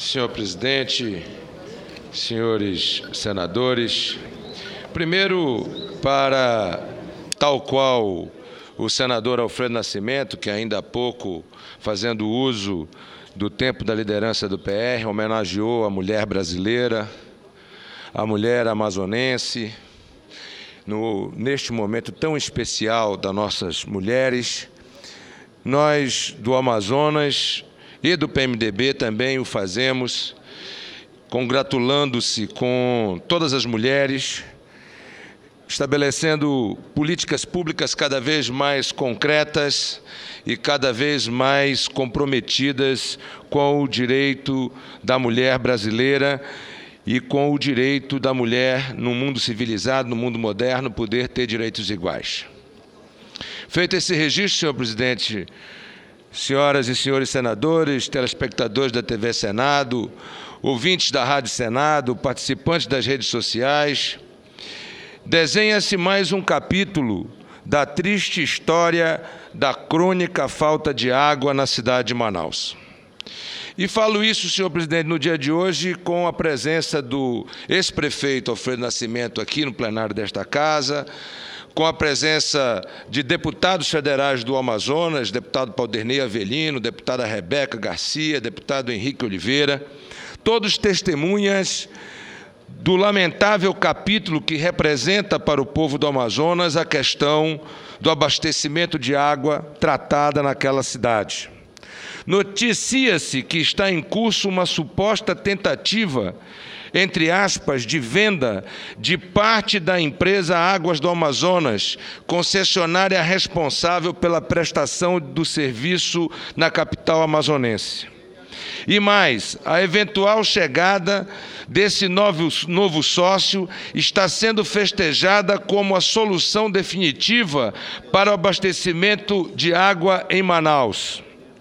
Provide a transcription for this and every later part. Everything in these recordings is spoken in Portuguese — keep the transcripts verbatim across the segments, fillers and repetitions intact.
Senhor presidente, senhores senadores, primeiro, para tal qual o senador Alfredo Nascimento, que ainda há pouco, fazendo uso do tempo da liderança do P R, homenageou a mulher brasileira, a mulher amazonense, no, neste momento tão especial das nossas mulheres. Nós, do Amazonas e do P M D B, também o fazemos, congratulando-se com todas as mulheres, estabelecendo políticas públicas cada vez mais concretas e cada vez mais comprometidas com o direito da mulher brasileira e com o direito da mulher, no mundo civilizado, no mundo moderno, poder ter direitos iguais. Feito esse registro, senhor presidente, senhoras e senhores senadores, telespectadores da T V Senado, ouvintes da Rádio Senado, participantes das redes sociais, desenha-se mais um capítulo da triste história da crônica falta de água na cidade de Manaus. E falo isso, senhor presidente, no dia de hoje, com a presença do ex-prefeito Alfredo Nascimento aqui no plenário desta casa, com a presença de deputados federais do Amazonas, deputado Paulderney Avelino, deputada Rebeca Garcia, deputado Henrique Oliveira, todos testemunhas do lamentável capítulo que representa para o povo do Amazonas a questão do abastecimento de água tratada naquela cidade. Noticia-se que está em curso uma suposta tentativa, entre aspas, de venda de parte da empresa Águas do Amazonas, concessionária responsável pela prestação do serviço na capital amazonense. E mais, a eventual chegada desse novo, novo sócio está sendo festejada como a solução definitiva para o abastecimento de água em Manaus.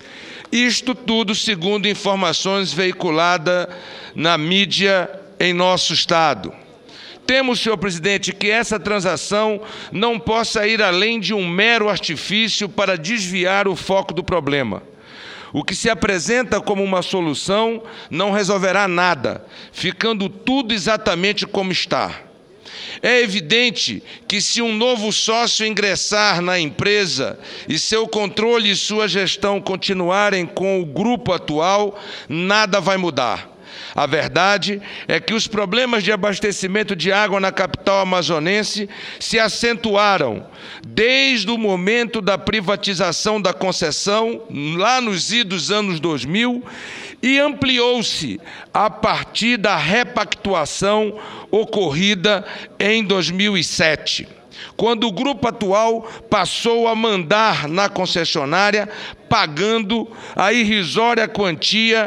Isto tudo segundo informações veiculadas na mídia em nosso estado. Temos, senhor presidente, que essa transação não possa ir além de um mero artifício para desviar o foco do problema. O que se apresenta como uma solução não resolverá nada, ficando tudo exatamente como está. É evidente que se um novo sócio ingressar na empresa e seu controle e sua gestão continuarem com o grupo atual, nada vai mudar. A verdade é que os problemas de abastecimento de água na capital amazonense se acentuaram desde o momento da privatização da concessão, lá nos idos anos dois mil, e ampliou-se a partir da repactuação ocorrida em dois mil e sete, quando o grupo atual passou a mandar na concessionária, pagando a irrisória quantia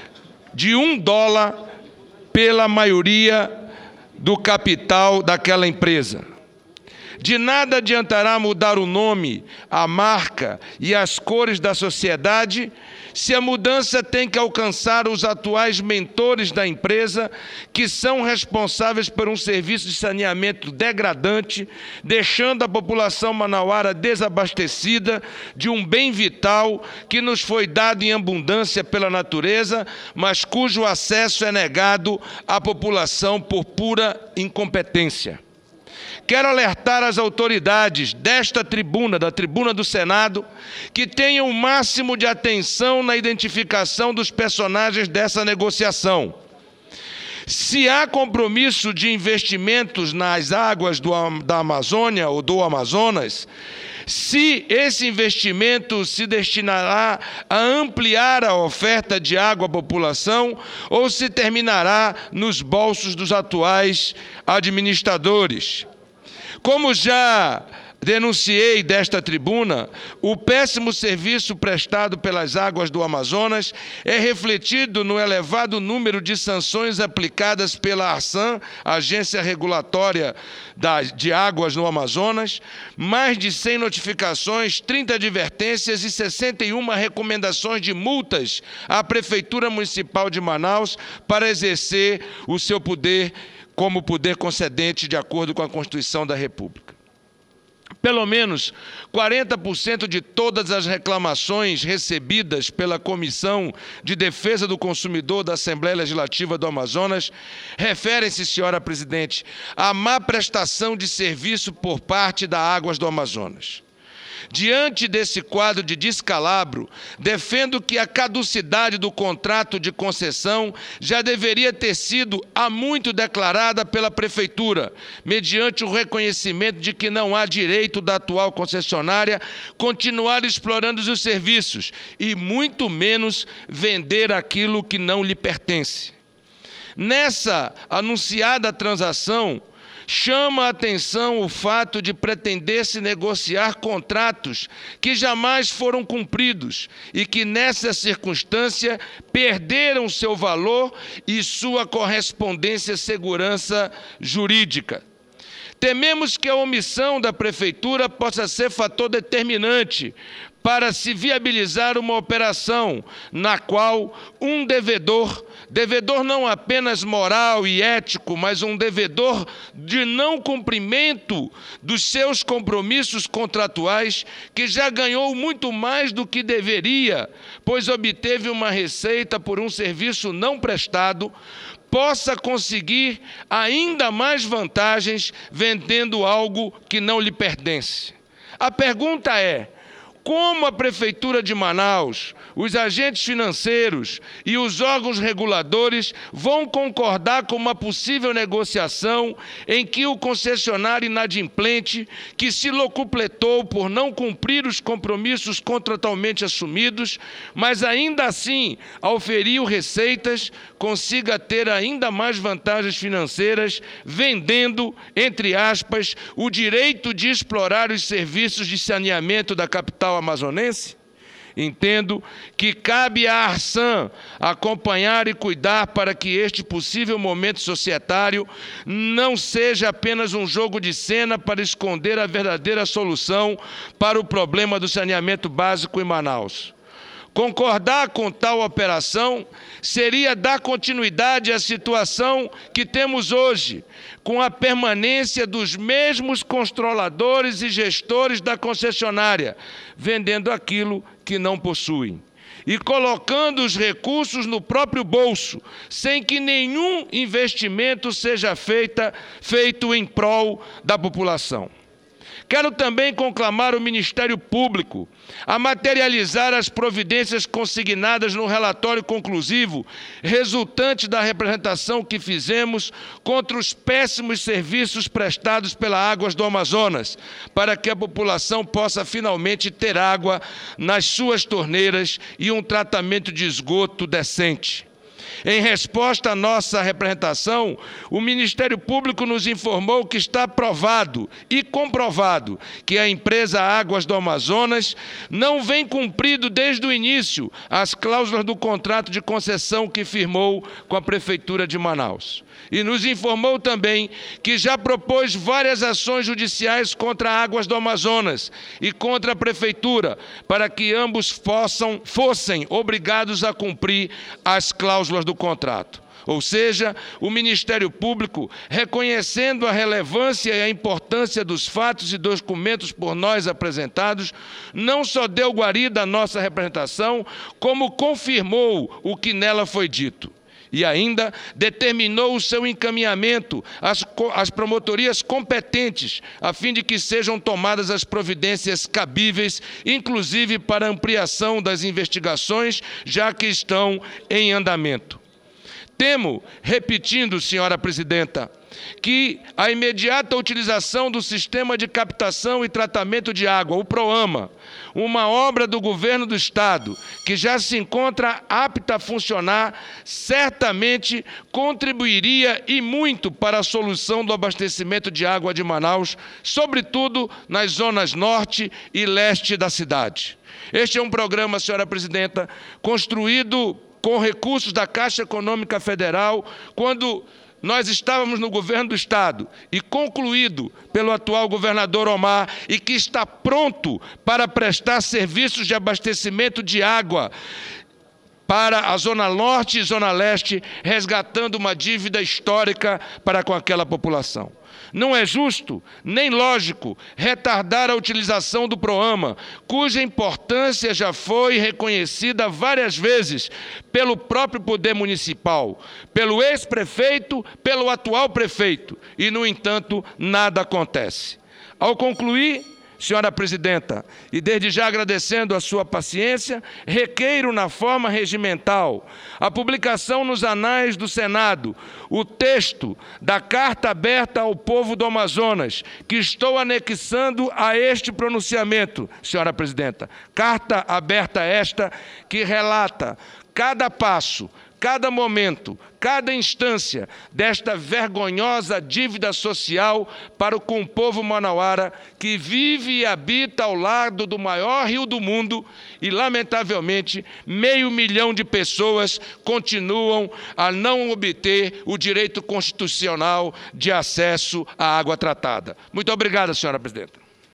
de um dólar pela maioria do capital daquela empresa. De nada adiantará mudar o nome, a marca e as cores da sociedade se a mudança tem que alcançar os atuais mentores da empresa, que são responsáveis por um serviço de saneamento degradante, deixando a população manauara desabastecida de um bem vital que nos foi dado em abundância pela natureza, mas cujo acesso é negado à população por pura incompetência. Quero alertar as autoridades desta tribuna, da tribuna do Senado, que tenham o máximo de atenção na identificação dos personagens dessa negociação. Se há compromisso de investimentos nas águas do, da Amazônia ou do Amazonas, se esse investimento se destinará a ampliar a oferta de água à população ou se terminará nos bolsos dos atuais administradores. Como já denunciei desta tribuna, o péssimo serviço prestado pelas águas do Amazonas é refletido no elevado número de sanções aplicadas pela ARSAM, Agência Regulatória de Águas no Amazonas, mais de cem notificações, trinta advertências e sessenta e uma recomendações de multas à Prefeitura Municipal de Manaus para exercer o seu poder como poder concedente de acordo com a Constituição da República. Pelo menos quarenta por cento de todas as reclamações recebidas pela Comissão de Defesa do Consumidor da Assembleia Legislativa do Amazonas referem-se, senhora presidente, à má prestação de serviço por parte da Águas do Amazonas. Diante desse quadro de descalabro, defendo que a caducidade do contrato de concessão já deveria ter sido há muito declarada pela Prefeitura, mediante o reconhecimento de que não há direito da atual concessionária continuar explorando os serviços e muito menos vender aquilo que não lhe pertence. Nessa anunciada transação, chama a atenção o fato de pretender-se negociar contratos que jamais foram cumpridos e que, nessa circunstância, perderam seu valor e sua correspondência segurança jurídica. Tememos que a omissão da Prefeitura possa ser fator determinante para se viabilizar uma operação na qual um devedor, devedor não apenas moral e ético, mas um devedor de não cumprimento dos seus compromissos contratuais, que já ganhou muito mais do que deveria, pois obteve uma receita por um serviço não prestado, possa conseguir ainda mais vantagens vendendo algo que não lhe pertence. A pergunta é: como a Prefeitura de Manaus, os agentes financeiros e os órgãos reguladores vão concordar com uma possível negociação em que o concessionário inadimplente, que se locupletou por não cumprir os compromissos contratualmente assumidos, mas ainda assim auferiu receitas, consiga ter ainda mais vantagens financeiras, vendendo, entre aspas, o direito de explorar os serviços de saneamento da capital amazonense? Entendo que cabe à Arsan acompanhar e cuidar para que este possível momento societário não seja apenas um jogo de cena para esconder a verdadeira solução para o problema do saneamento básico em Manaus. Concordar com tal operação seria dar continuidade à situação que temos hoje, com a permanência dos mesmos controladores e gestores da concessionária, vendendo aquilo que não possuem e colocando os recursos no próprio bolso, sem que nenhum investimento seja feita, feito em prol da população. Quero também conclamar o Ministério Público a materializar as providências consignadas no relatório conclusivo, resultante da representação que fizemos contra os péssimos serviços prestados pela Águas do Amazonas, para que a população possa finalmente ter água nas suas torneiras e um tratamento de esgoto decente. Em resposta à nossa representação, o Ministério Público nos informou que está provado e comprovado que a empresa Águas do Amazonas não vem cumprindo desde o início as cláusulas do contrato de concessão que firmou com a Prefeitura de Manaus. E nos informou também que já propôs várias ações judiciais contra Águas do Amazonas e contra a Prefeitura, para que ambos possam, fossem obrigados a cumprir as cláusulas do contrato. Ou seja, o Ministério Público, reconhecendo a relevância e a importância dos fatos e documentos por nós apresentados, não só deu guarida à nossa representação, como confirmou o que nela foi dito. E ainda determinou o seu encaminhamento às, às promotorias competentes, a fim de que sejam tomadas as providências cabíveis, inclusive para ampliação das investigações, já que estão em andamento. Temo, repetindo, senhora presidenta, que a imediata utilização do Sistema de Captação e Tratamento de Água, o PROAMA, uma obra do governo do Estado, que já se encontra apta a funcionar, certamente contribuiria e muito para a solução do abastecimento de água de Manaus, sobretudo nas zonas norte e leste da cidade. Este é um programa, senhora presidenta, construído com recursos da Caixa Econômica Federal, quando nós estávamos no governo do Estado, e concluído pelo atual governador Omar, e que está pronto para prestar serviços de abastecimento de água para a Zona Norte e Zona Leste, resgatando uma dívida histórica para com aquela população. Não é justo, nem lógico, retardar a utilização do PROAMA, cuja importância já foi reconhecida várias vezes pelo próprio poder municipal, pelo ex-prefeito, pelo atual prefeito, e, no entanto, nada acontece. Ao concluir, senhora presidenta, e desde já agradecendo a sua paciência, requeiro na forma regimental a publicação nos anais do Senado, o texto da Carta Aberta ao Povo do Amazonas, que estou anexando a este pronunciamento, senhora presidenta. Carta aberta esta que relata cada passo, cada momento, cada instância desta vergonhosa dívida social para com o povo manauara que vive e habita ao lado do maior rio do mundo e, lamentavelmente, meio milhão de pessoas continuam a não obter o direito constitucional de acesso à água tratada. Muito obrigado, senhora presidenta.